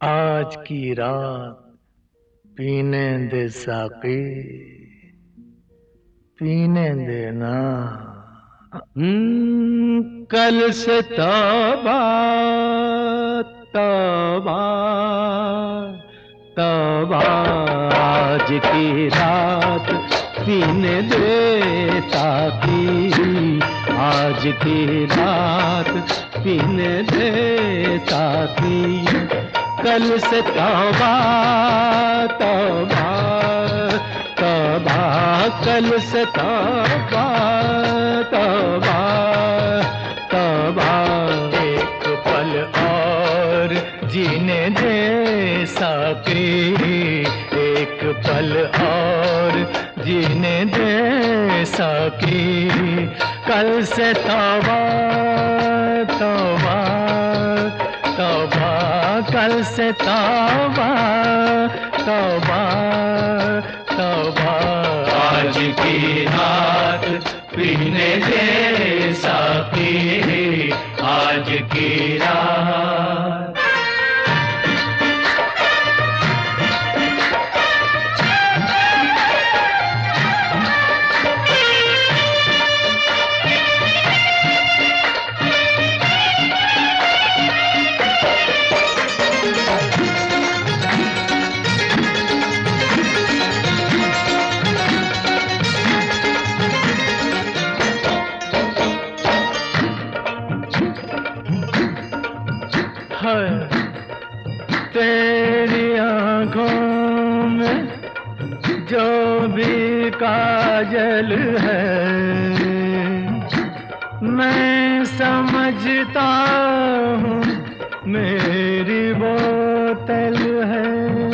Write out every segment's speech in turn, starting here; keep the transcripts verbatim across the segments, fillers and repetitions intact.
आज की रात पीने दे साकी, पीने देना। हम्म, कल से तौबा तौबा तौबा, आज की रात पीने दे साकी, आज की रात पीने दे साकी। कल से तौबा तौबा तौबा, कल से तौबा तौबा तौबा। एक पल और जीने दे साकी, एक पल और जीने दे साकी। कल से तौबा तौबा तौबा, कल से तौबा तौबा तौबा। आज की रात पीने दे साकी, आज की रात। तेरी आंखों में जो भी काजल है, मैं समझता हूँ मेरी बोतल है।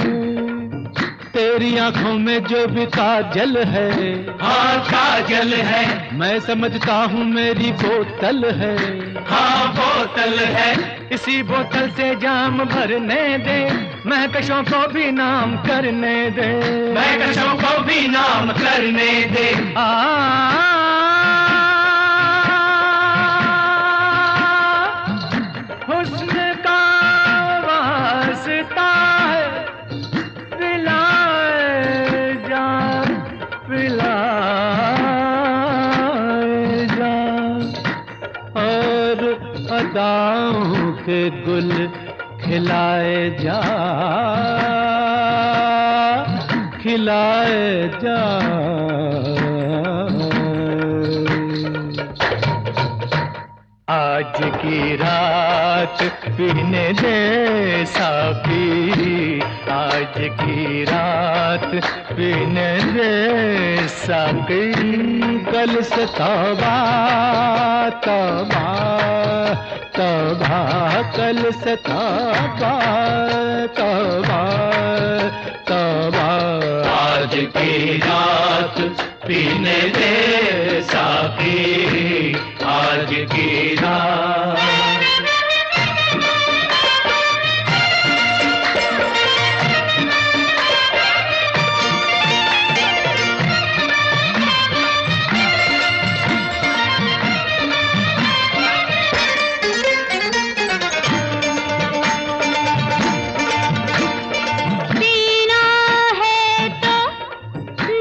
तेरी आंखों में जो भी काजल है, हाँ काजल है, मैं समझता हूँ मेरी बोतल है, हाँ बोतल है। इसी बोतल से जाम भरने दे, महकशों को भी नाम करने दे, महकशों को भी नाम करने दे। आ, हुस्न का वास्ता है, पिलाए जान पिलाए जान। और अदाओं के गुल खिलाए जा खिलाए जा। आज की रात पीने दे साकी, आज की रात पीने दे साकी। कल से तौबा तौबा तौबा, कल से तौबा तौबा तौबा। आज की रात पीने दे साकी, आज की रात।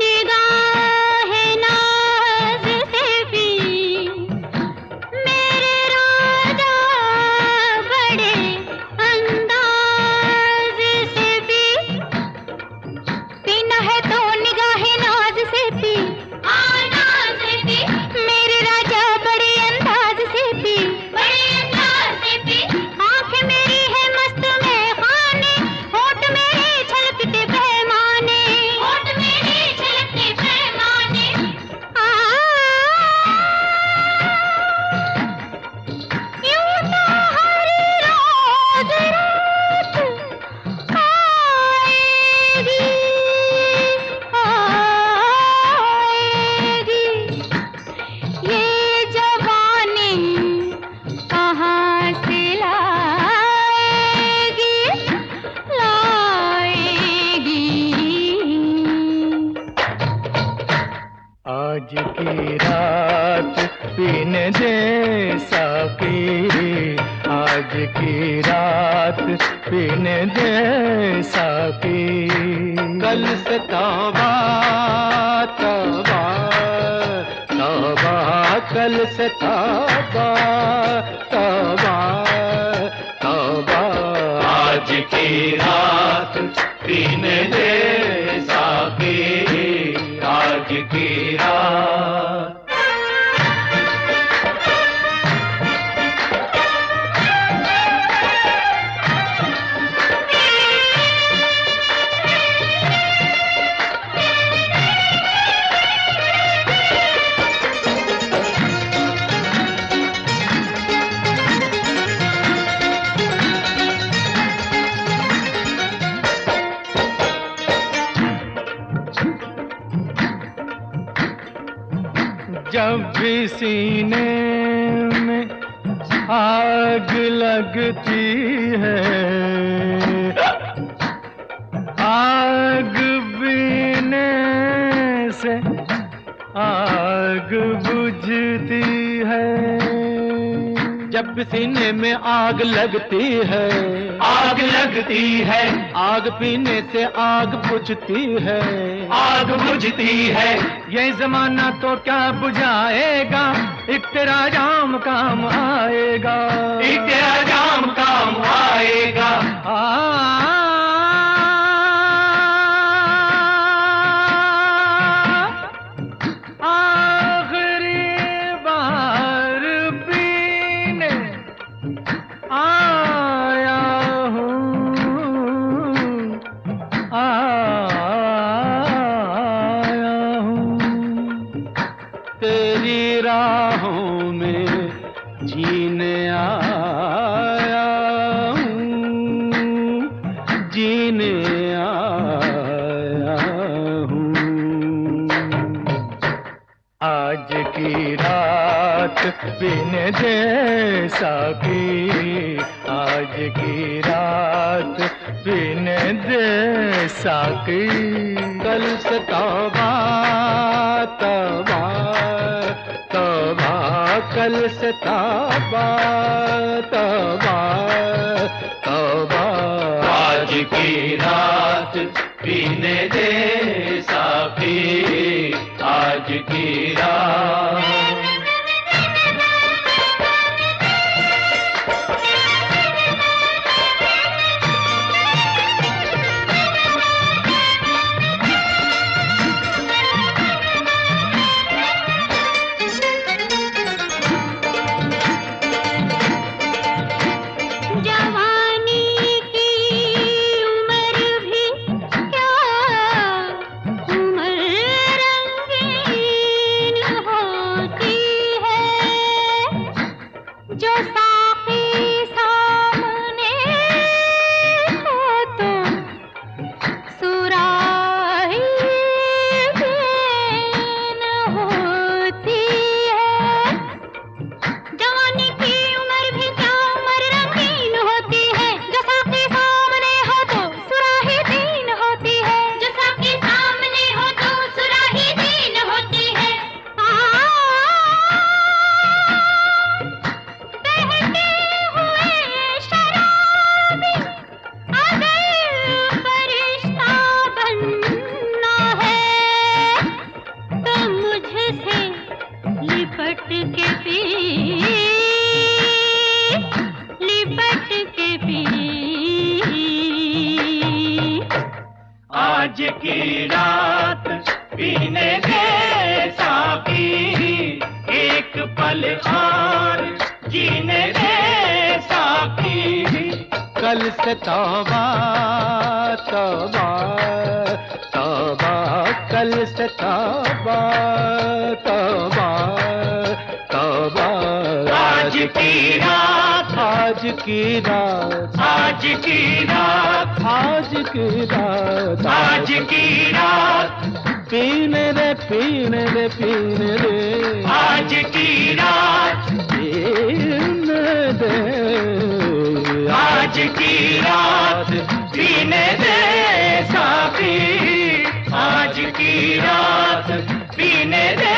मेरे साकी, आज की रात पीने दे साकी। कल से तौबा तौबा तौबा, कल से तौबा तौबा तौबा, आज की रात पीने दे साकी, आज की रात। जब भी सीने में आग लगती है, आग बीने से आग बुझती है। जब भी सीने में आग लगती है, आग लगती है, आग पीने से आग बुझती है, आग बुझती है। ये जमाना तो क्या बुझाएगा, एक तेरा जाम काम आएगा, एक तेरा जाम काम आएगा। आ तेरी राहों में जीने आया हूँ, जीने आया हूँ। आज की रात पीने दे साकी, आज की रात पीने दे साकी। कल से तौबा तौबा तौबा, कल से तौबा तौबा तौबा, आज की रात पीने दे साकी, आज की रात। लिपट के पी, लिपट के पी। आज की रात पीने दे साकी, एक पल और जीने दे साकी। कल से तौबा तौबा तौबा, कल से तौबा तौबा तौबा। आज की रात, आज की रात, आज की रात, आज की रात, आज की रात पीने रे पीने रे पीने रे, आज की रात पीने दे, आज की रात पीने दे साकी, आज की रात पीने दे